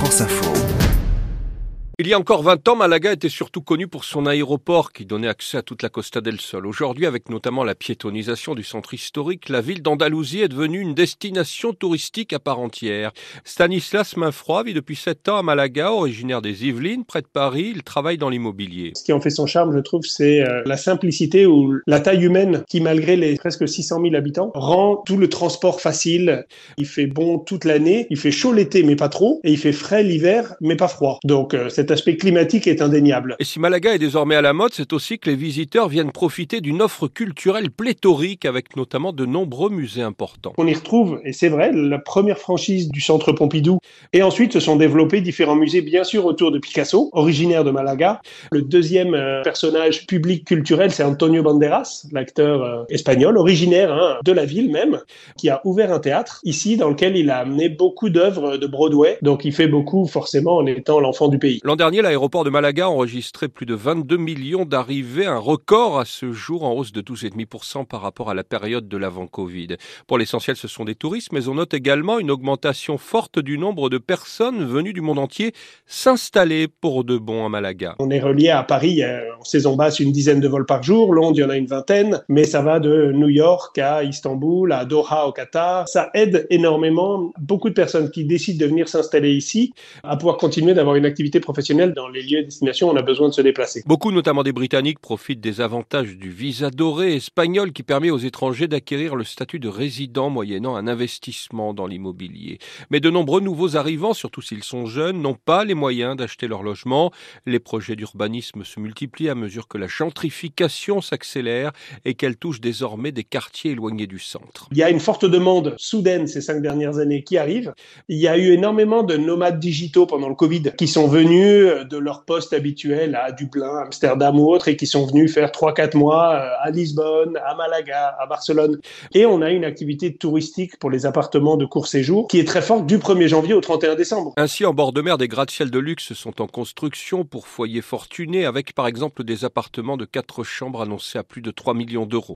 France Info. Il y a encore 20 ans, Malaga était surtout connu pour son aéroport qui donnait accès à toute la Costa del Sol. Aujourd'hui, avec notamment la piétonisation du centre historique, la ville d'Andalousie est devenue une destination touristique à part entière. Stanislas Mainfroy vit depuis 7 ans à Malaga, originaire des Yvelines, près de Paris. Il travaille dans l'immobilier. Ce qui en fait son charme, je trouve, c'est la simplicité ou la taille humaine qui, malgré les presque 600 000 habitants, rend tout le transport facile. Il fait bon toute l'année, il fait chaud l'été mais pas trop, et il fait frais l'hiver mais pas froid. Donc cet aspect climatique est indéniable. Et si Malaga est désormais à la mode, c'est aussi que les visiteurs viennent profiter d'une offre culturelle pléthorique avec notamment de nombreux musées importants. On y retrouve, et c'est vrai, la première franchise du Centre Pompidou. Et ensuite se sont développés différents musées, bien sûr, autour de Picasso, originaire de Malaga. Le deuxième personnage public culturel, c'est Antonio Banderas, l'acteur espagnol, originaire de la ville même, qui a ouvert un théâtre ici, dans lequel il a amené beaucoup d'œuvres de Broadway. Donc il fait beaucoup, forcément, en étant l'enfant du pays. L'an dernier, l'aéroport de Malaga a enregistré plus de 22 millions d'arrivées, un record à ce jour en hausse de 12,5% par rapport à la période de l'avant-Covid. Pour l'essentiel, ce sont des touristes, mais on note également une augmentation forte du nombre de personnes venues du monde entier s'installer pour de bon à Malaga. On est relié à Paris en saison basse une dizaine de vols par jour, Londres il y en a une vingtaine, mais ça va de New York à Istanbul, à Doha au Qatar. Ça aide énormément beaucoup de personnes qui décident de venir s'installer ici à pouvoir continuer d'avoir une activité professionnelle dans les lieux de destination. On a besoin de se déplacer. Beaucoup, notamment des Britanniques, profitent des avantages du visa doré espagnol qui permet aux étrangers d'acquérir le statut de résident moyennant un investissement dans l'immobilier. Mais de nombreux nouveaux arrivants, surtout s'ils sont jeunes, n'ont pas les moyens d'acheter leur logement. Les projets d'urbanisme se multiplient à mesure que la gentrification s'accélère et qu'elle touche désormais des quartiers éloignés du centre. Il y a une forte demande soudaine ces 5 dernières années qui arrive. Il y a eu énormément de nomades digitaux pendant le Covid qui sont venus de leur poste habituel à Dublin, Amsterdam ou autre et qui sont venus faire 3-4 mois à Lisbonne, à Malaga, à Barcelone. Et on a une activité touristique pour les appartements de court séjour qui est très forte du 1er janvier au 31 décembre. Ainsi, en bord de mer, des gratte-ciels de luxe sont en construction pour foyers fortunés avec par exemple des appartements de 4 chambres annoncés à plus de 3 millions d'euros.